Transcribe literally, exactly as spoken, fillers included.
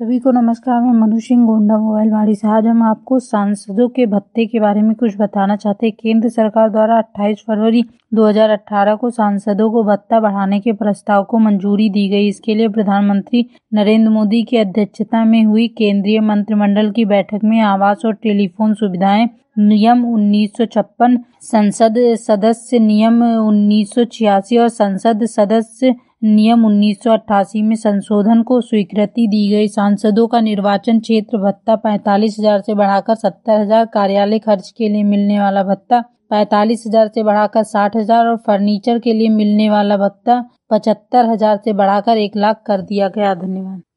सभी को नमस्कार। मैं मनु सिंह गोंडा मोबाइल वाड़ी से। आज हम आपको सांसदों के भत्ते के बारे में कुछ बताना चाहते हैं। केंद्र सरकार द्वारा अट्ठाईस फरवरी दो हज़ार अठारह को सांसदों को भत्ता बढ़ाने के प्रस्ताव को मंजूरी दी गई। इसके लिए प्रधानमंत्री नरेंद्र मोदी की अध्यक्षता में हुई केंद्रीय मंत्रिमंडल की बैठक में आवास और टेलीफोन सुविधाएं नियम उन्नीस सौ छप्पन, संसद सदस्य नियम उन्नीस सौ छियासी और संसद सदस्य नियम उन्नीस सौ अट्ठासी में संशोधन को स्वीकृति दी गई। सांसदों का निर्वाचन क्षेत्र भत्ता पैंतालीस हजार से बढ़ाकर सत्तर हजार, कार्यालय खर्च के लिए मिलने वाला भत्ता पैंतालीस हजार से बढ़ाकर साठ हजार और फर्नीचर के लिए मिलने वाला भत्ता पचहत्तर हजार से बढ़ाकर एक लाख कर दिया गया। धन्यवाद।